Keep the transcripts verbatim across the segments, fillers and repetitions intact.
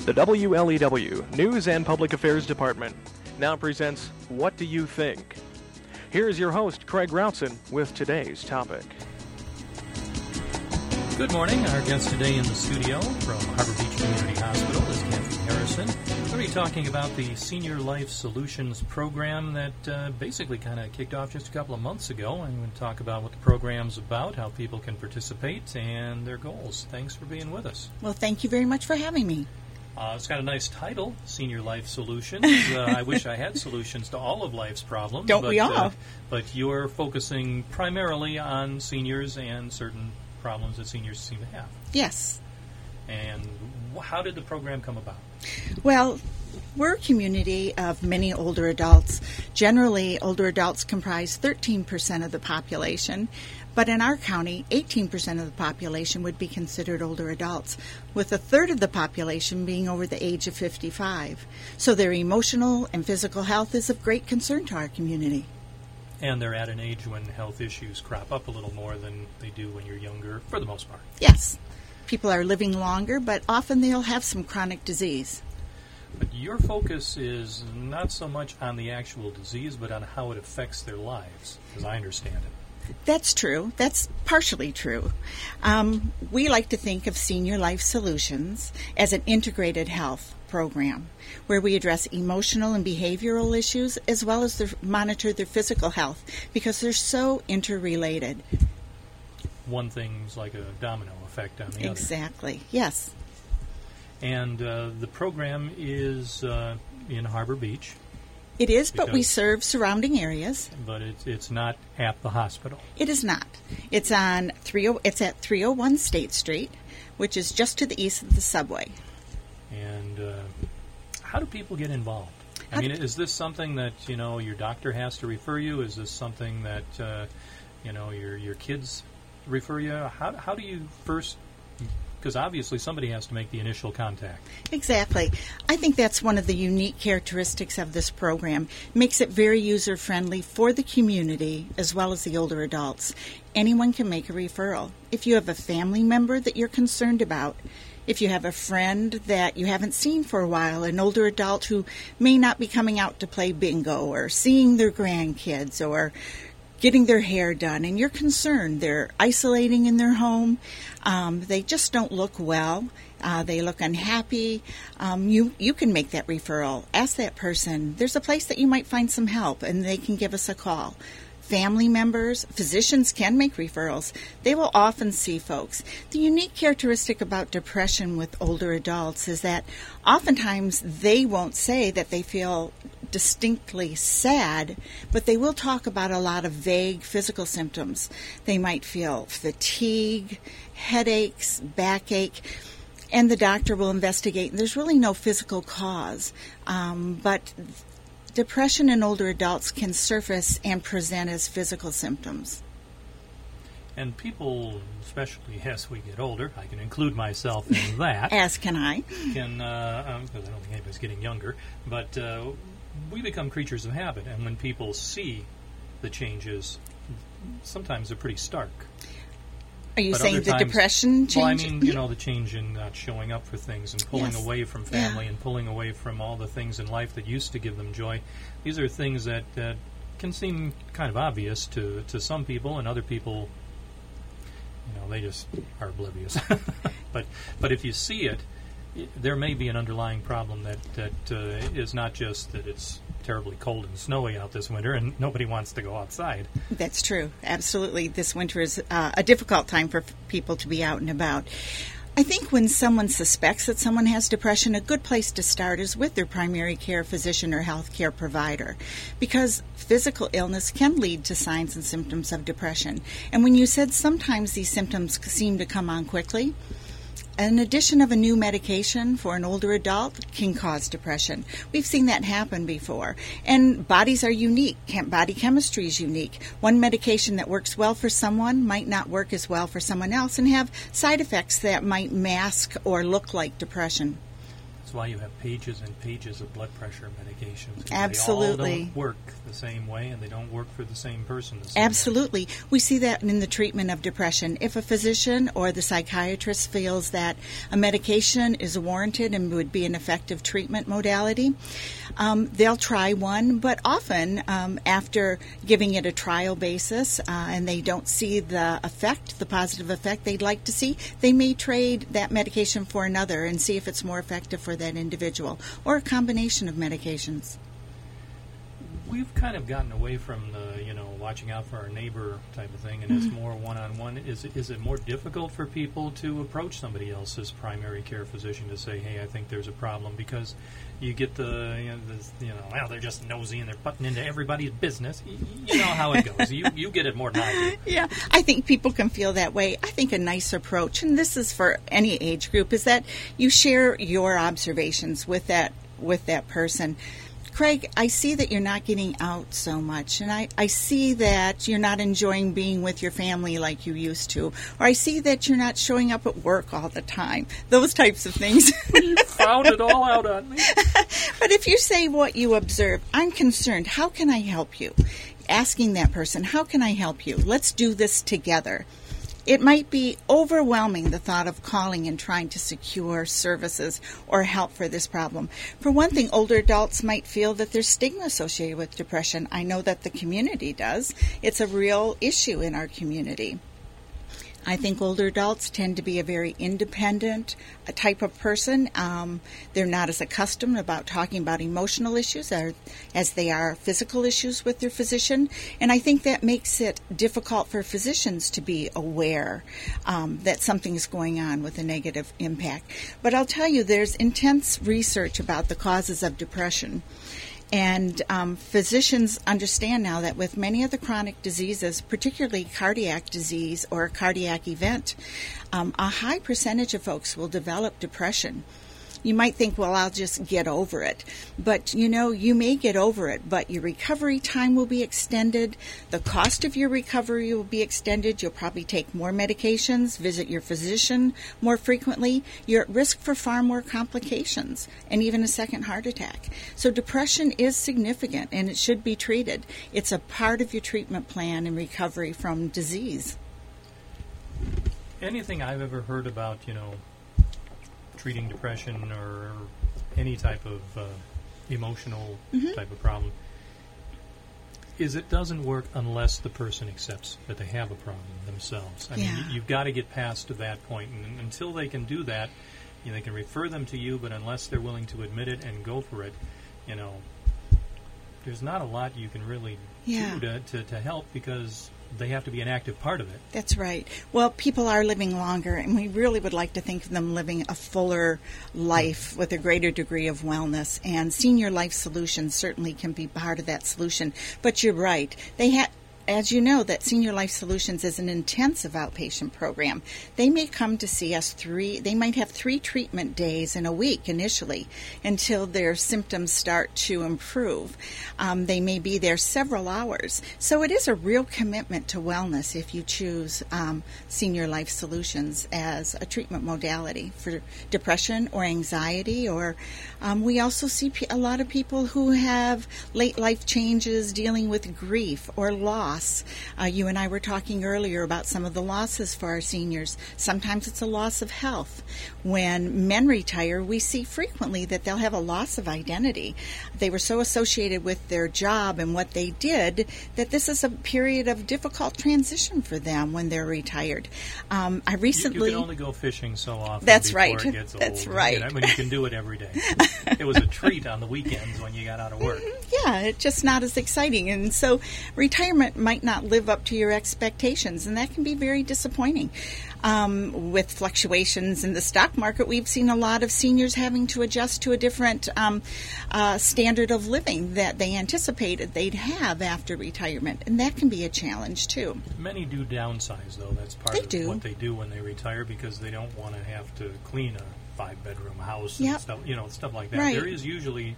The W L E W News and Public Affairs Department now presents What Do You Think? Here's your host, Craig Routson, with today's topic. Good morning. Our guest today in the studio from Harbor Beach Community Hospital is Kathy Harrison. We're going to be talking about the Senior Life Solutions program that uh, basically kind of kicked off just a couple of months ago. And we're going to talk about what the program's about, how people can participate, and their goals. Thanks for being with us. Well, thank you very much for having me. Uh, it's got a nice title, Senior Life Solutions. Uh, I wish I had solutions to all of life's problems. Don't but, we all? Uh, but you're focusing primarily on seniors and certain problems that seniors seem to have. Yes. And how did the program come about? Well, we're a community of many older adults. Generally, older adults comprise thirteen percent of the population, but in our county, eighteen percent of the population would be considered older adults, with a third of the population being over the age of fifty-five. So their emotional and physical health is of great concern to our community. And they're at an age when health issues crop up a little more than they do when you're younger, for the most part. Yes. People are living longer, but often they'll have some chronic disease. But your focus is not so much on the actual disease, but on how it affects their lives, as I understand it. That's true. That's partially true. Um, we like to think of Senior Life Solutions as an integrated health program where we address emotional and behavioral issues as well as their, monitor their physical health because they're so interrelated. One thing's like a domino effect on the other. Exactly, yes. And uh, the program is uh, in Harbor Beach. It is, but we serve surrounding areas. But it's it's not at the hospital. It is not. It's on three. It's at three oh one State Street, which is just to the east of the subway. And uh, how do people get involved? I how mean, is this something that you know your doctor has to refer you? Is this something that uh, you know your your kids refer you? How how do you first? Because obviously somebody has to make the initial contact. Exactly. I think that's one of the unique characteristics of this program. Makes it very user-friendly for the community as well as the older adults. Anyone can make a referral. If you have a family member that you're concerned about, if you have a friend that you haven't seen for a while, an older adult who may not be coming out to play bingo or seeing their grandkids or getting their hair done, and you're concerned. They're isolating in their home. Um, they just don't look well. Uh, they look unhappy. Um, you, you can make that referral. Ask that person. There's a place that you might find some help, and they can give us a call. Family members, physicians can make referrals. They will often see folks. The unique characteristic about depression with older adults is that oftentimes they won't say that they feel distinctly sad, but they will talk about a lot of vague physical symptoms. They might feel fatigue, headaches, backache, and the doctor will investigate. There's really no physical cause, um, but depression in older adults can surface and present as physical symptoms. And people, especially as we get older, I can include myself in that. As can I. Can, uh, um, because I don't think anybody's getting younger, but uh, we become creatures of habit, and when people see the changes, sometimes they're pretty stark. Are you but saying the times, depression change? Well, I mean, you know, the change in not showing up for things and pulling yes. away from family yeah. and pulling away from all the things in life that used to give them joy. These are things that uh, can seem kind of obvious to, to some people, and other people, you know, they just are oblivious. but but if you see it, there may be an underlying problem that, that uh, is not just that it's terribly cold and snowy out this winter and nobody wants to go outside. That's true. Absolutely. This winter is uh, a difficult time for f- people to be out and about. I think when someone suspects that someone has depression, a good place to start is with their primary care physician or health care provider, because physical illness can lead to signs and symptoms of depression. And when you said sometimes these symptoms seem to come on quickly, an addition of a new medication for an older adult can cause depression. We've seen that happen before. And bodies are unique. Body chemistry is unique. One medication that works well for someone might not work as well for someone else and have side effects that might mask or look like depression. That's why you have pages and pages of blood pressure medications. Absolutely. They all don't work the same way, and they don't work for the same person the same Absolutely. way. We see that in the treatment of depression. If a physician or the psychiatrist feels that a medication is warranted and would be an effective treatment modality, um, they'll try one, but often um, after giving it a trial basis uh, and they don't see the effect, the positive effect they'd like to see, they may trade that medication for another and see if it's more effective for that individual, or a combination of medications. We've kind of gotten away from the, you know, watching out for our neighbor type of thing, and mm-hmm. it's more one-on-one. Is, is it more difficult for people to approach somebody else's primary care physician to say, hey, I think there's a problem? Because you get the, you know, this, you know, well, they're just nosy and they're butting into everybody's business. You, you know how it goes. you, you get it more than I do. Yeah, I think people can feel that way. I think a nice approach, and this is for any age group, is that you share your observations with that with that person. Craig, I see that you're not getting out so much, and I, I see that you're not enjoying being with your family like you used to, or I see that you're not showing up at work all the time. Those types of things. You found it all out on me. But if you say what you observe, I'm concerned, how can I help you? Asking that person, how can I help you? Let's do this together. It might be overwhelming, the thought of calling and trying to secure services or help for this problem. For one thing, older adults might feel that there's stigma associated with depression. I know that the community does. It's a real issue in our community. I think older adults tend to be a very independent uh, type of person. Um, they're not as accustomed about talking about emotional issues or, as they are physical issues with their physician. And I think that makes it difficult for physicians to be aware um, that something is going on with a negative impact. But I'll tell you, there's intense research about the causes of depression. And um, physicians understand now that with many of the chronic diseases, particularly cardiac disease or a cardiac event, um, a high percentage of folks will develop depression. You might think, well, I'll just get over it. But, you know, you may get over it, but your recovery time will be extended. The cost of your recovery will be extended. You'll probably take more medications, visit your physician more frequently. You're at risk for far more complications and even a second heart attack. So depression is significant, and it should be treated. It's a part of your treatment plan in recovery from disease. Anything I've ever heard about, you know, treating depression or any type of uh, emotional mm-hmm. type of problem is it doesn't work unless the person accepts that they have a problem themselves. I yeah. mean, you've got to get past to that point, and until they can do that, you know, they can refer them to you, but unless they're willing to admit it and go for it, you know, there's not a lot you can really yeah. do to, to, to help, because they have to be an active part of it. That's right. Well, people are living longer, and we really would like to think of them living a fuller life with a greater degree of wellness. And Senior Life Solutions certainly can be part of that solution. But you're right. They ha- As you know, that Senior Life Solutions is an intensive outpatient program. They may come to see us three, they might have three treatment days in a week initially until their symptoms start to improve. Um, they may be there several hours. So it is a real commitment to wellness if you choose um, Senior Life Solutions as a treatment modality for depression or anxiety. Or um, we also see a lot of people who have late life changes dealing with grief or loss. Uh, you and I were talking earlier about some of the losses for our seniors. Sometimes it's a loss of health. When men retire, we see frequently that they'll have a loss of identity. They were so associated with their job and what they did that this is a period of difficult transition for them when they're retired. Um, I recently... You, you can only go fishing so often That's before right. it gets old. That's right. You know, I mean, you can do it every day. It was a treat on the weekends when you got out of work. Yeah, it's just not as exciting. And so retirement might not live up to your expectations, and that can be very disappointing. Um, with fluctuations in the stock market, we've seen a lot of seniors having to adjust to a different um, uh, standard of living that they anticipated they'd have after retirement, and that can be a challenge too. Many do downsize, though. That's part they of do. what they do when they retire, because they don't want to have to clean a five-bedroom house Yep. and stuff, you know, stuff like that. Right. There is usually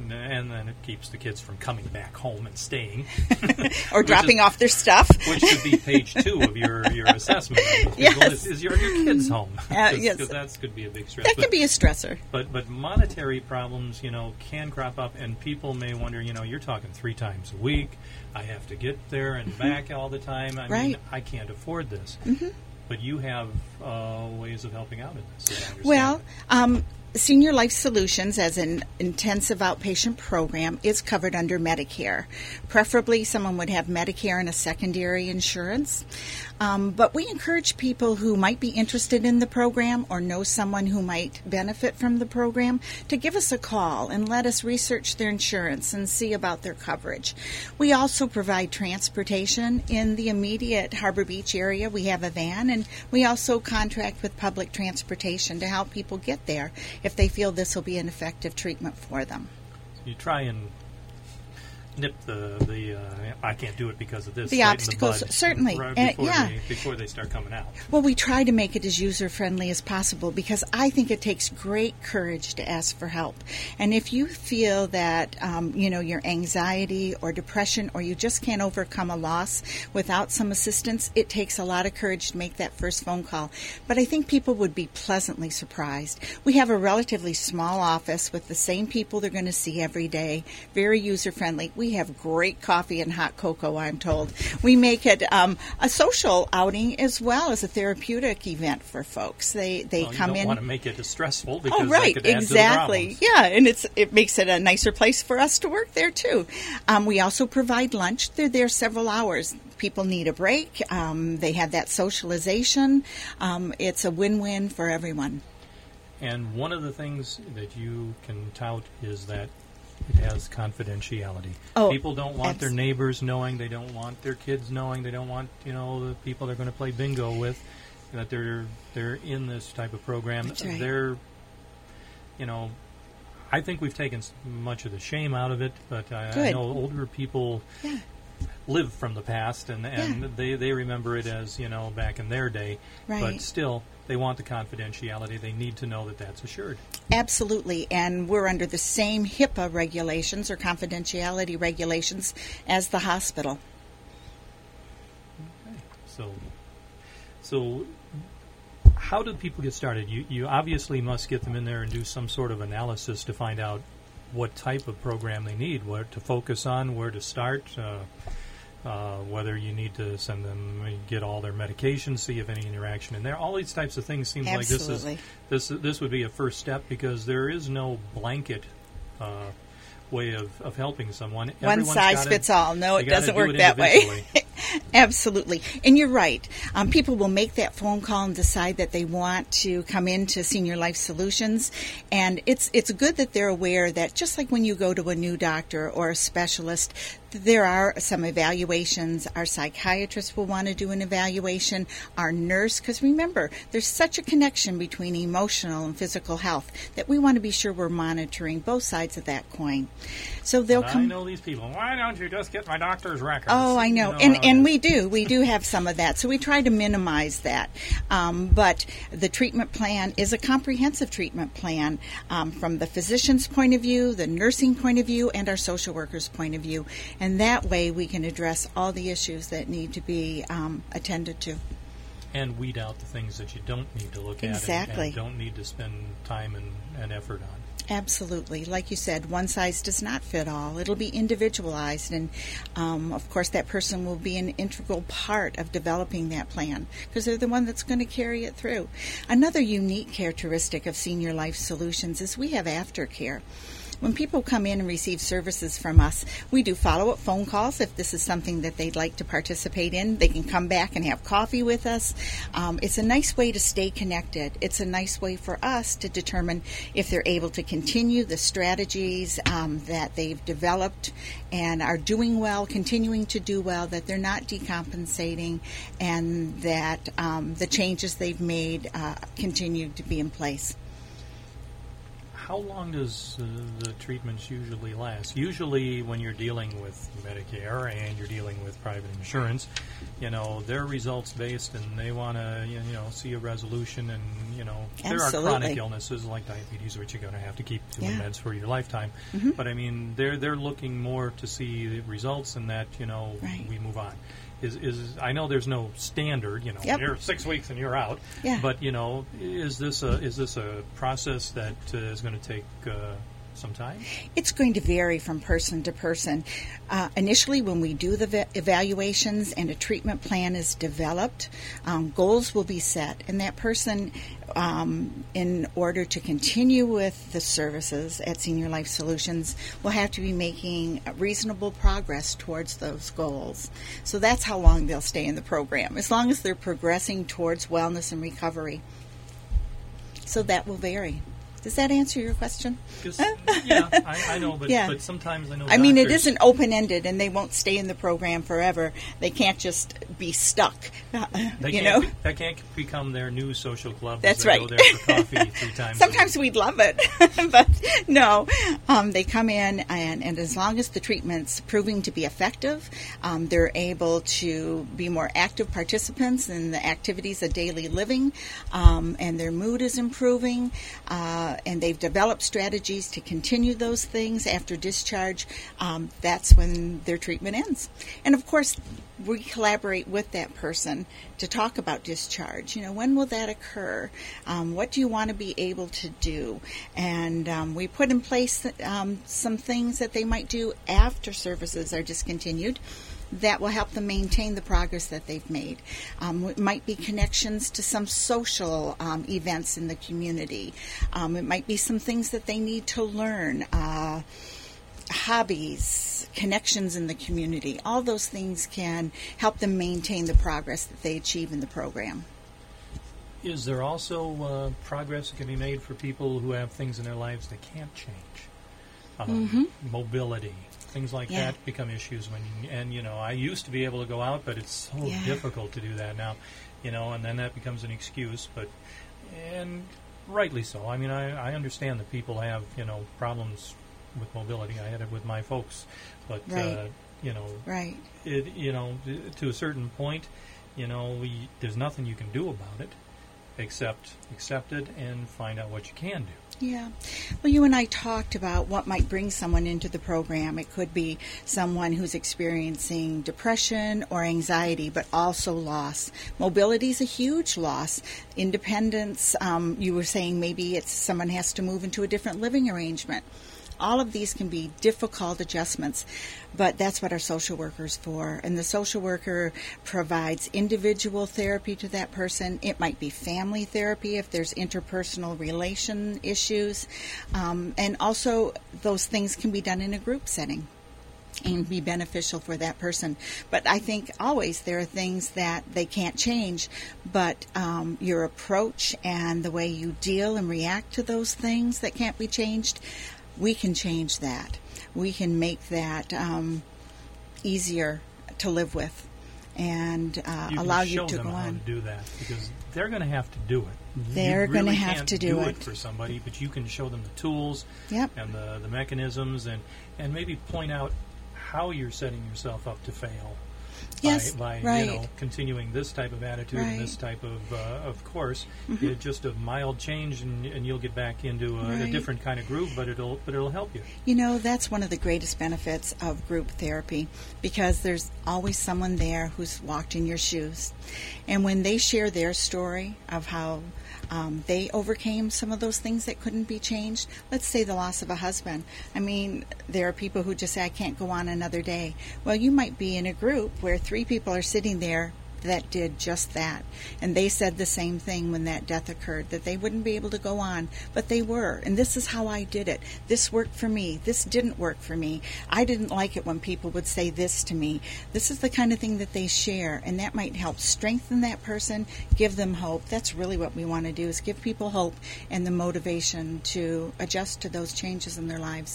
and then it keeps the kids from coming back home and staying. Or dropping is, off their stuff. Which should be page two of your, your assessment. Yes. Is, is your, your kids home? Uh, Cause, yes. Because that could be a big stress. That but, can be a stressor. But, but monetary problems, you know, can crop up, and people may wonder, you know, you're talking three times a week. I have to get there and mm-hmm. back all the time. I right. mean, I can't afford this. Mm-hmm. But you have uh, ways of helping out in this, as I understand Well, it. um, Senior Life Solutions, as an intensive outpatient program, is covered under Medicare. Preferably, someone would have Medicare and a secondary insurance. Um, but we encourage people who might be interested in the program or know someone who might benefit from the program to give us a call and let us research their insurance and see about their coverage. We also provide transportation in the immediate Harbor Beach area. We have a van, and we also contract with public transportation to help people get there if they feel this will be an effective treatment for them. You try and nip the, the uh, I can't do it because of this. The right obstacles, in the bud certainly. Right And, before, yeah. they, before they start coming out. Well, we try to make it as user-friendly as possible because I think it takes great courage to ask for help. And if you feel that, um, you know, your anxiety or depression or you just can't overcome a loss without some assistance, it takes a lot of courage to make that first phone call. But I think people would be pleasantly surprised. We have a relatively small office with the same people they're going to see every day, very user-friendly. We have great coffee and hot cocoa, I'm told. We make it um, a social outing as well as a therapeutic event for folks. They they well, come you don't in. want to make it as stressful because oh, right, that could add exactly. to the Yeah, and it's it makes it a nicer place for us to work there too. Um, we also provide lunch. They're there several hours. People need a break. Um, they have that socialization. Um, it's a win-win for everyone. And one of the things that you can tout is that it has confidentiality. Oh, people don't want abs- their neighbors knowing. They don't want their kids knowing. They don't want, you know, the people they're going to play bingo with that they're they're in this type of program. That's right. They're, you know, I think we've taken s- much of the shame out of it. But I, I Good. know older people Yeah. live from the past, and and Yeah. they they remember it as, you know, back in their day. Right. But still, they want the confidentiality. They need to know that that's assured. Absolutely, and we're under the same HIPAA regulations or confidentiality regulations as the hospital. Okay. So, so how do people get started? You you obviously must get them in there and do some sort of analysis to find out what type of program they need, what to focus on, where to start, uh, uh, whether you need to send them, get all their medications, see if any interaction in there. All these types of things seems Absolutely. like this is this this would be a first step because there is no blanket uh, way of, of helping someone. One Everyone's size gotta- fits all. No, they it gotta doesn't do work it that way. individually. Absolutely. And you're right. Um, people will make that phone call and decide that they want to come into Senior Life Solutions. And it's it's good that they're aware that just like when you go to a new doctor or a specialist, there are some evaluations. Our psychiatrist will want to do an evaluation. Our nurse, because remember, there's such a connection between emotional and physical health that we want to be sure we're monitoring both sides of that coin. So they'll And come. I know these people. Why don't you just get my doctor's records? Oh, I know. You and how it and is. we do. We do have some of that. So we try to minimize that. Um, but the treatment plan is a comprehensive treatment plan um, from the physician's point of view, the nursing point of view, and our social worker's point of view. And that way we can address all the issues that need to be um, attended to. And weed out the things that you don't need to look Exactly. at and, and don't need to spend time and, and effort on. Absolutely. Like you said, one size does not fit all. It'll be individualized. And, um, of course, that person will be an integral part of developing that plan because they're the one that's going to carry it through. Another unique characteristic of Senior Life Solutions is we have aftercare. When people come in and receive services from us, we do follow-up phone calls. If this is something that they'd like to participate in, they can come back and have coffee with us. Um, it's a nice way to stay connected. It's a nice way for us to determine if they're able to continue the strategies um, that they've developed and are doing well, continuing to do well, that they're not decompensating, and that um, the changes they've made uh, continue to be in place. how long does uh, the treatments usually last? Usually when you're dealing with Medicare and you're dealing with private insurance, you know, they're results-based and they want to, you know, see a resolution. And, you know, there Absolutely. are chronic illnesses like diabetes, which you're going to have to keep doing Yeah. meds for your lifetime. Mm-hmm. But, I mean, they're they're looking more to see the results and that, you know, Right. we move on. Is, is I know there's no standard, you know, Yep. you're six weeks and you're out. Yeah. But, you know, is this a is this a process that uh, is going to take uh, some time? It's going to vary from person to person. Uh, initially, when we do the va- evaluations and a treatment plan is developed, um, goals will be set, and that person, um, in order to continue with the services at Senior Life Solutions, will have to be making reasonable progress towards those goals. So that's how long they'll stay in the program, as long as they're progressing towards wellness and recovery. So that will vary. Does that answer your question? 'Cause, yeah, I, I know, but, Yeah. but sometimes I know. I mean, it doctors- isn't open-ended, and they won't stay in the program forever. They can't just be stuck, They you can't know? be- that can't become their new social club. as That's they right. Go there for coffee three times. a Sometimes week. we'd love it, but no. Um, they come in, and, and as long as the treatment's proving to be effective, um, they're able to be more active participants in the activities of daily living, um, and their mood is improving, uh, and they've developed strategies to continue those things after discharge. Um, that's when their treatment ends. And of course, we collaborate with that person to talk about discharge. You know, when will that occur? Um, what do you want to be able to do? And um, we put in place um, some things that they might do after services are discontinued that will help them maintain the progress that they've made. Um, it might be connections to some social um, events in the community. Um, it might be some things that they need to learn. Uh, hobbies, connections in the community, all those things can help them maintain the progress that they achieve in the program. Is there also uh, progress that can be made for people who have things in their lives that can't change? Um, Mhm. Mobility, things like Yeah. that become issues when. And you know, I used to be able to go out, but it's so Yeah. difficult to do that now. You know, and then that becomes an excuse. But and rightly so. I mean, I, I understand that people have you know problems with mobility. I had it with my folks, but Right. uh, you know, Right. it you know to a certain point, you know, we, there's nothing you can do about it except accept it and find out what you can do. Yeah. Well, you and I talked about what might bring someone into the program. It could be someone who's experiencing depression or anxiety, but also loss. Mobility is a huge loss. Independence, um, you were saying maybe it's someone has to move into a different living arrangement. All of these can be difficult adjustments, but that's what our social worker's for. And the social worker provides individual therapy to that person. It might be family therapy if there's interpersonal relation issues. Um, and also, those things can be done in a group setting and be beneficial for that person. But I think always there are things that they can't change, but um, your approach and the way you deal and react to those things that can't be changed, we can change that. We can make that um, easier to live with and uh, you allow can you show to them go how on. to do that because they're going to have to do it. They're you gonna really have can't to do do it. for somebody, but you can show them the tools Yep. and the, the mechanisms and, and maybe point out how you're setting yourself up to fail. Yes, by, by right. you know, continuing this type of attitude and this Right. type of uh, of course, Mhm. it, just a mild change and, and you'll get back into a, a Right. different kind of groove, but it'll but it'll help you. You know, that's one of the greatest benefits of group therapy because there's always someone there who's walked in your shoes. And when they share their story of how um, they overcame some of those things that couldn't be changed, let's say the loss of a husband. I mean, there are people who just say, I can't go on another day. Well, you might be in a group where three people are sitting there that did just that. And they said the same thing when that death occurred, that they wouldn't be able to go on, but they were. And this is how I did it. This worked for me. This didn't work for me. I didn't like it when people would say this to me. This is the kind of thing that they share, and that might help strengthen that person, give them hope. That's really what we want to do, is give people hope and the motivation to adjust to those changes in their lives.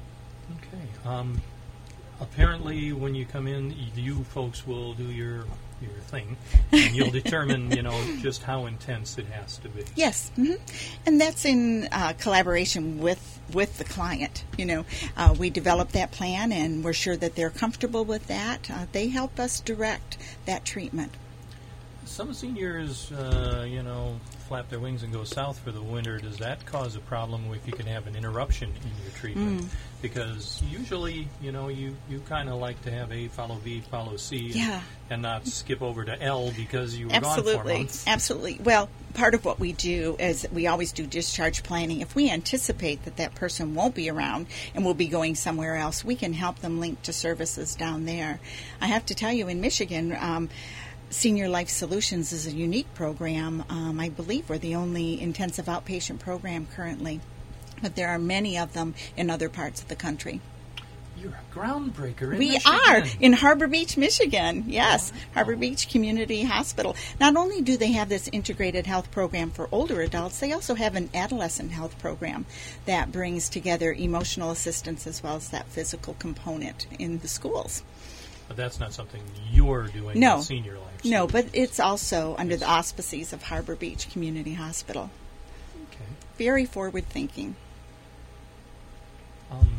Okay. Um, apparently, when you come in, you folks will do your your thing, and you'll determine, you know, just how intense it has to be. Yes, mm-hmm. And that's in uh, collaboration with with the client. You know, uh, we develop that plan, and we're sure that they're comfortable with that. Uh, they help us direct that treatment. Some seniors, uh, you know, flap their wings and go south for the winter. Does that cause a problem if you can have an interruption in your treatment? Mm. Because usually, you know, you, you kind of like to have A follow B follow C and, yeah. and not skip over to L because you were Absolutely. gone for months. Absolutely. Well, part of what we do is we always do discharge planning. If we anticipate that that person won't be around and will be going somewhere else, we can help them link to services down there. I have to tell you, in Michigan, um, Senior Life Solutions is a unique program. Um, I believe we're the only intensive outpatient program currently, but there are many of them in other parts of the country. You're a groundbreaker in we Michigan. are in Harbor Beach, Michigan. Yes, wow. Harbor Beach Community Hospital. Not only do they have this integrated health program for older adults, they also have an adolescent health program that brings together emotional assistance as well as that physical component in the schools. But that's not something you're doing no. with Senior Life. No, but it's also under the auspices of Harbor Beach Community Hospital. Okay. Very forward-thinking. Um,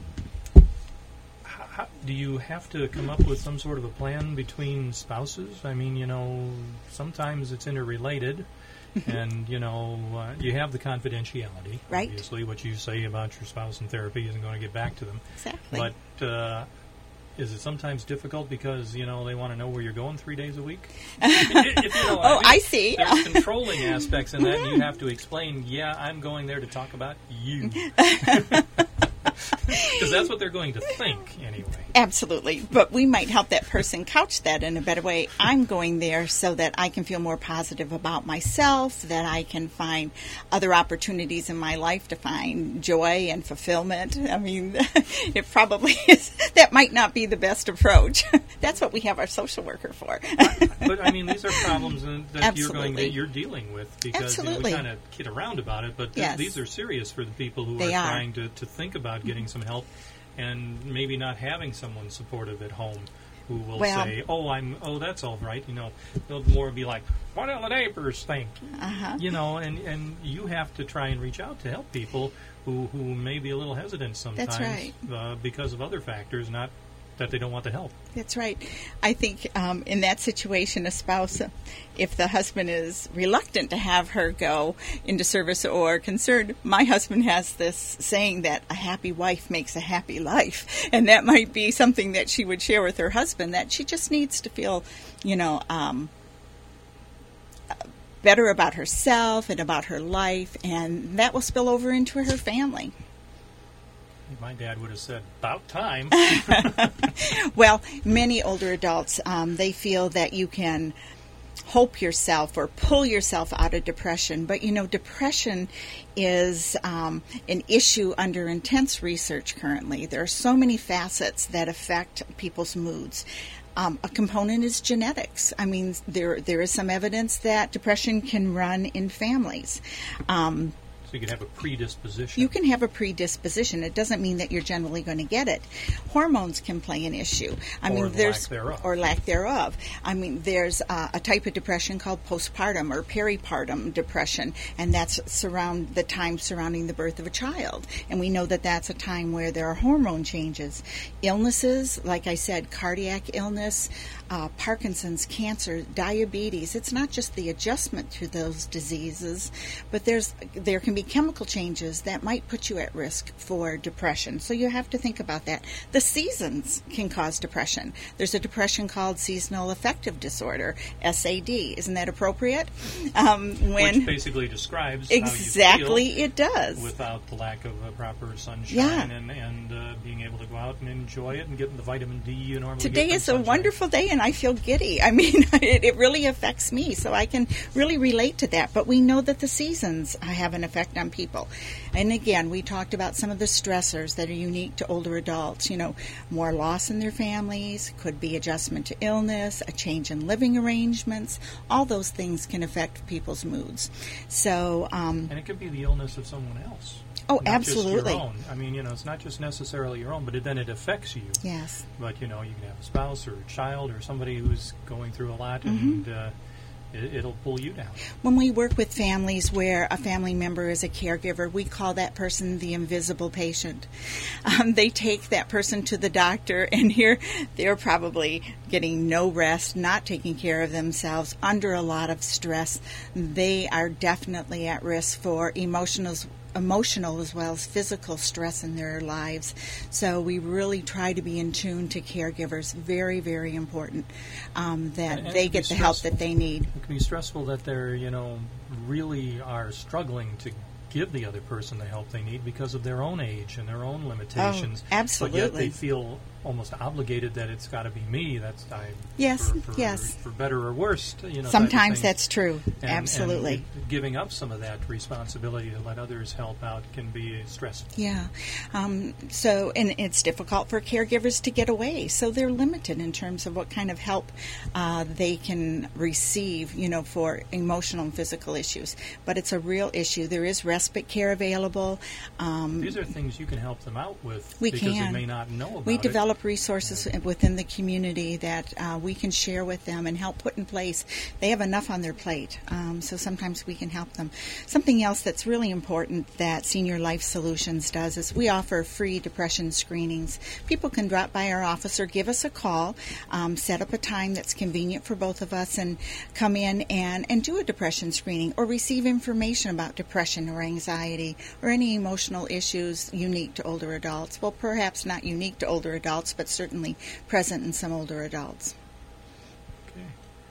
how, how, do you have to come up with some sort of a plan between spouses? I mean, you know, sometimes it's interrelated, and, you know, uh, you have the confidentiality. Right. Obviously, what you say about your spouse in therapy isn't going to get back to them. Exactly. But uh, is it sometimes difficult because, you know, they want to know where you're going three days a week? if, if you know oh, I, mean, I see. There's controlling aspects in that, and you have to explain, yeah, I'm going there to talk about you. Because that's what they're going to think, anyway. Absolutely. But we might help that person couch that in a better way. I'm going there so that I can feel more positive about myself, that I can find other opportunities in my life to find joy and fulfillment. I mean, it probably is. That might not be the best approach. That's what we have our social worker for. But, I mean, these are problems that Absolutely. you're going that you're dealing with because you know, we kind of kid around about it, but th- yes. these are serious for the people who they are, are trying to, to think about getting some help and maybe not having someone supportive at home who will well, say, "Oh, I'm oh, that's all right." You know, they'll more be like, "What do the neighbors think?" Uh-huh. You know, and, and you have to try and reach out to help people who, who may be a little hesitant sometimes. That's right. uh, because of other factors, not that they don't want the help. That's right. I think um, in that situation, a spouse, if the husband is reluctant to have her go into service or concerned, my husband has this saying that a happy wife makes a happy life. And that might be something that she would share with her husband, that she just needs to feel, you know, um, better about herself and about her life, and that will spill over into her family. My dad would have said, about time. Well, many older adults, um, they feel that you can hope yourself or pull yourself out of depression. But, you know, depression is um, an issue under intense research currently. There are so many facets that affect people's moods. Um, a component is genetics. I mean, there there is some evidence that depression can run in families. Um So you can have a predisposition. You can have a predisposition. It doesn't mean that you're generally going to get it. Hormones can play an issue. I or mean, lack there's thereof. or lack thereof. I mean, there's uh, a type of depression called postpartum or peripartum depression, and that's surround the time surrounding the birth of a child. And we know that that's a time where there are hormone changes, illnesses, like I said, cardiac illness, uh, Parkinson's, cancer, diabetes. It's not just the adjustment to those diseases, but there's there can be chemical changes that might put you at risk for depression. So you have to think about that. The seasons can cause depression. There's a depression called seasonal affective disorder, S A D. Isn't that appropriate? Um, when Which basically describes exactly how you feel it does. without the lack of uh, proper sunshine Yeah. and, and uh, being able to go out and enjoy it and getting the vitamin D you normally Today get from is a sunshine. wonderful day, and I feel giddy. I mean, it, it really affects me, so I can really relate to that. But we know that the seasons have an effect effect on people. And again, we talked about some of the stressors that are unique to older adults. You know, more loss in their families, could be adjustment to illness, a change in living arrangements. All those things can affect people's moods. So, um, and it could be the illness of someone else. Oh, not absolutely. Just your own. I mean, you know, it's not just necessarily your own, but it, then it affects you. Yes. But, you know, you can have a spouse or a child or somebody who's going through a lot, Mm-hmm. and uh, it, it'll pull you down. When we work with families where a family member is a caregiver, we call that person the invisible patient. Um, they take that person to the doctor, and here they're probably getting no rest, not taking care of themselves, under a lot of stress. They are definitely at risk for emotional emotional as well as physical stress in their lives. So we really try to be in tune to caregivers. Very, very important um, that And- and they it can get be the help stressful. that they need. It can be stressful that they're, you know, really are struggling to give the other person the help they need because of their own age and their own limitations. Oh, absolutely. But yet they feel almost obligated that it's got to be me. That's I. Yes, for, for, yes. For better or worse, you know. type of Sometimes thing. that's true. And- Absolutely. and giving up some of that responsibility to let others help out can be stressful. Yeah. Um, so, and it's difficult for caregivers to get away. So they're limited in terms of what kind of help uh, they can receive, you know, for emotional and physical issues. But it's a real issue. There is respite care available. Um, These are things you can help them out with We because can. they may not know about We it. develop resources within the community that uh, we can share with them and help put in place. They have enough on their plate, um, so sometimes we can help them. Something else that's really important that Senior Life Solutions does is we offer free depression screenings. People can drop by our office or give us a call, um, set up a time that's convenient for both of us, and come in and, and do a depression screening or receive information about depression or anxiety or any emotional issues unique to older adults. Well, perhaps not unique to older adults, but certainly present in some older adults. Okay.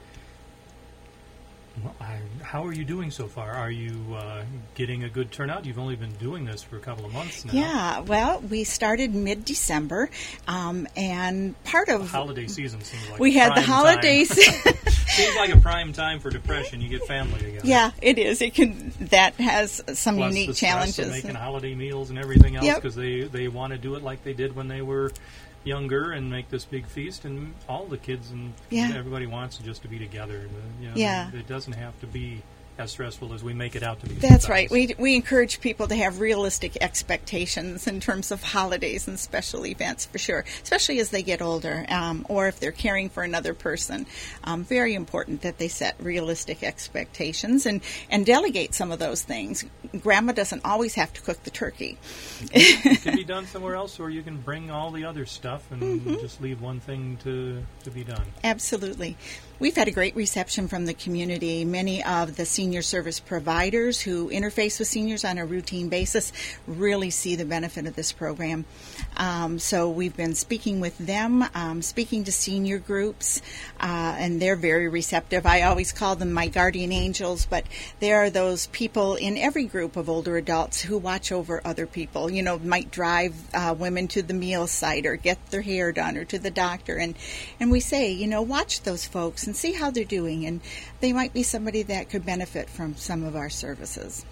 Well, I, how are you doing so far? Are you uh, getting a good turnout? You've only been doing this for a couple of months now. Yeah, well, we started mid-December, um, and part The of holiday season seems like we a had the prime holidays. time. Seems like a prime time for depression. You get family together. Yeah, it is. It can that has some Plus unique the stress challenges. of making holiday meals and everything else Yep. because they, they want to do it like they did when they were younger and make this big feast, and all the kids and Yeah. everybody wants just to be together. You know, Yeah. It doesn't have to be as stressful as we make it out to be. That's sometimes. right. We we encourage people to have realistic expectations in terms of holidays and special events, for sure, especially as they get older, um, or if they're caring for another person. Um, very important that they set realistic expectations and, and delegate some of those things. Grandma doesn't always have to cook the turkey. It can be done somewhere else, or you can bring all the other stuff and Mm-hmm. just leave one thing to, to be done. Absolutely. We've had a great reception from the community. Many of the senior service providers who interface with seniors on a routine basis really see the benefit of this program. Um, so we've been speaking with them, um, speaking to senior groups, uh, and they're very receptive. I always call them my guardian angels, but there are those people in every group of older adults who watch over other people. You know, might drive uh, women to the meal site or get their hair done or to the doctor. And, and we say, you know, watch those folks and see how they're doing. And they might be somebody that could benefit from some of our services.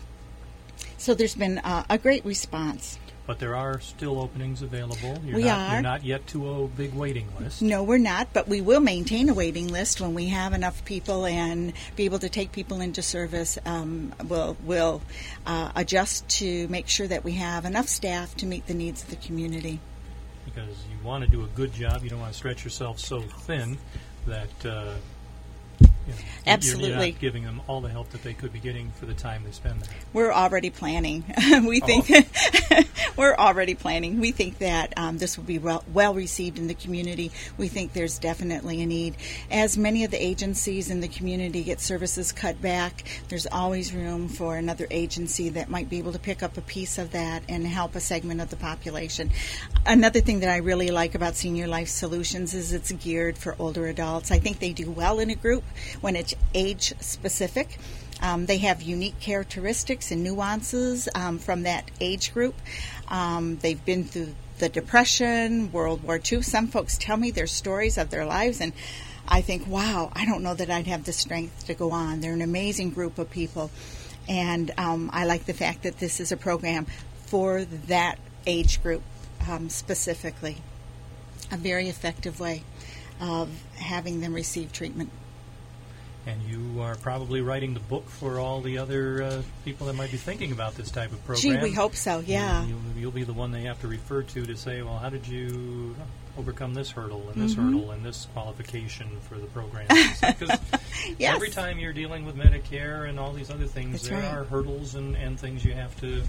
So there's been uh, a great response. But there are still openings available. You're We not, are. You're not yet to a big waiting list. No, we're not, but we will maintain a waiting list when we have enough people and be able to take people into service. Um, we'll we'll uh, adjust to make sure that we have enough staff to meet the needs of the community. Because you want to do a good job. You don't want to stretch yourself so thin that uh, you know, Absolutely. you're not giving them all the help that they could be getting for the time they spend there. We're already planning. we think we're already planning. We think that um, this will be well, well received in the community. We think there's definitely a need. As many of the agencies in the community get services cut back, there's always room for another agency that might be able to pick up a piece of that and help a segment of the population. Another thing that I really like about Senior Life Solutions is it's geared for older adults. I think they do well in a group when it's age specific. Um, they have unique characteristics and nuances um, from that age group. Um, they've been through the Depression, World War Two. Some folks tell me their stories of their lives, and I think, wow, I don't know that I'd have the strength to go on. They're an amazing group of people. And um, I like the fact that this is a program for that age group um, specifically. A very effective way of having them receive treatment. And you are probably writing the book for all the other uh, people that might be thinking about this type of program. Gee, we hope so, yeah. You'll, you'll be the one they have to refer to to say, well, how did you overcome this hurdle and this Mm-hmm. hurdle and this qualification for the program? Because Yes. every time you're dealing with Medicare and all these other things, That's there right. are hurdles and, and things you have to,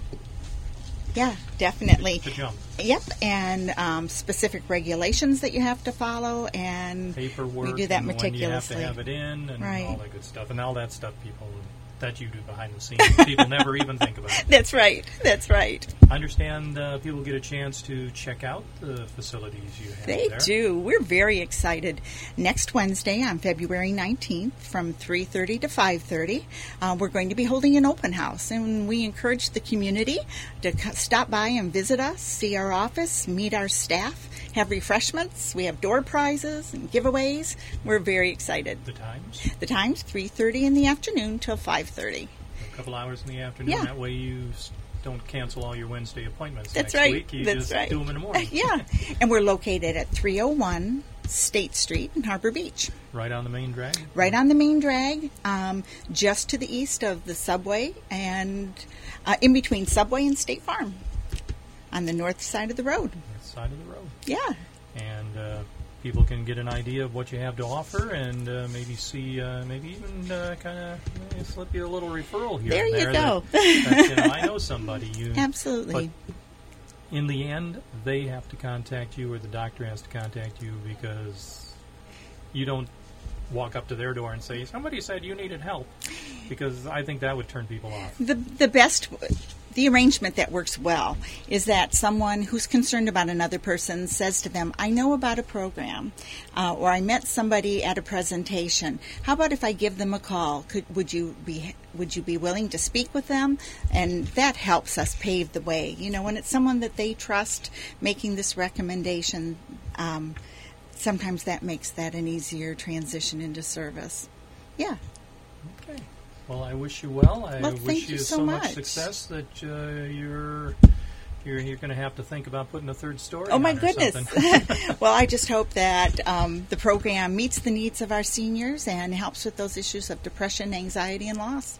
Yeah, definitely. to jump. Yep, and um, specific regulations that you have to follow, and Paperwork, we do that and when you have to meticulously. have it in, and Right. all that good stuff. And all that stuff people that you do behind the scenes, people never even think about. That's right. That's right. I understand uh, people get a chance to check out the facilities you have They there. do. We're very excited. Next Wednesday on February nineteenth from three thirty to five thirty, uh, we're going to be holding an open house, and we encourage the community to c- stop by and visit us, see our office, meet our staff, have refreshments. We have door prizes and giveaways. We're very excited. The times? The time's three thirty in the afternoon till five thirty. A couple hours in the afternoon. Yeah. That way you s- don't cancel all your Wednesday appointments That's next right. week. You That's just right. do them in the morning. Yeah, and we're located at three oh one State Street in Harbor Beach. Right on the main drag? Right on the main drag, um, just to the east of the Subway, and uh, in between Subway and State Farm, on the north side of the road. North side of the road. Yeah, And uh, people can get an idea of what you have to offer and uh, maybe see, uh, maybe even uh, kind of slip you a little referral here There and you there. go. That, that, you know, I know somebody. You, absolutely. But in the end, they have to contact you or the doctor has to contact you because you don't walk up to their door and say, somebody said you needed help, because I think that would turn people off. The the best, the arrangement that works well is that someone who's concerned about another person says to them, I know about a program, uh, or I met somebody at a presentation. How about if I give them a call? Could would you be would you be willing to speak with them? And that helps us pave the way. You know, when it's someone that they trust making this recommendation, um, sometimes that makes that an easier transition into service. Yeah. Okay. Well, I wish you well. I Well, wish thank you you so so much much. success that uh, you're you're you're going to have to think about putting a third story. Oh, my on or goodness. something. Well, I just hope that um, the program meets the needs of our seniors and helps with those issues of depression, anxiety, and loss.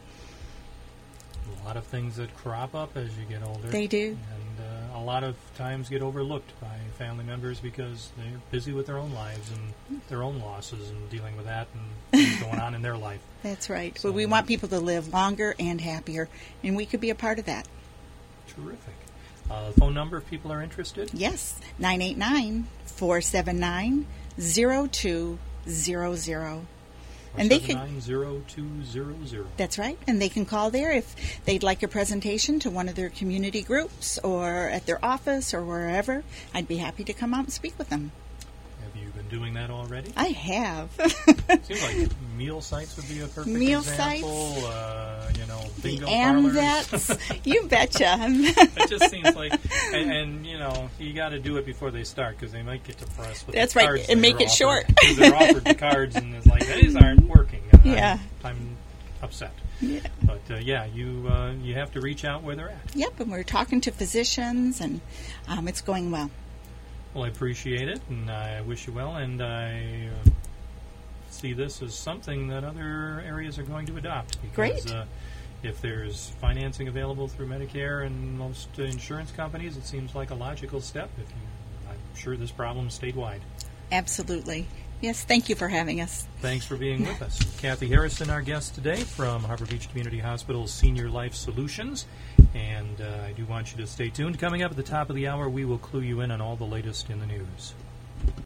A lot of things that crop up as you get older. They do. And uh, a lot of times get overlooked by family members because they're busy with their own lives and their own losses and dealing with that and things going on in their life. That's right. So- But we want people to live longer and happier, and we could be a part of that. Terrific. Uh, phone number if people are interested? Yes, nine eight nine, four seven nine, zero two zero zero. And they can. nine zero two zero zero. That's right. And they can call there if they'd like a presentation to one of their community groups or at their office or wherever. I'd be happy to come out and speak with them. Have you been doing that already? I have. Seems like meal sites would be a perfect Meal example. Uh, you know, bingo the parlors. AMVETs. You betcha. It just seems like, and, and you know, you got to do it before they start because they might get depressed with That's the right, cards and that make are it short. offered, 'cause they're offered the cards and it's like these aren't working. And Yeah. I'm, I'm upset. Yeah. But uh, yeah, you uh, you have to reach out where they're at. Yep, and we're talking to physicians, and um, it's going well. Well, I appreciate it, and I wish you well, and I uh, see this as something that other areas are going to adopt. Because, Great. Uh, if there's financing available through Medicare and most uh, insurance companies, it seems like a logical step. If you, I'm sure this problem is statewide. Absolutely. Yes, thank you for having us. Thanks for being with us. Kathy Harrison, our guest today from Harbor Beach Community Hospital's Senior Life Solutions. And uh, I do want you to stay tuned. Coming up at the top of the hour, we will clue you in on all the latest in the news.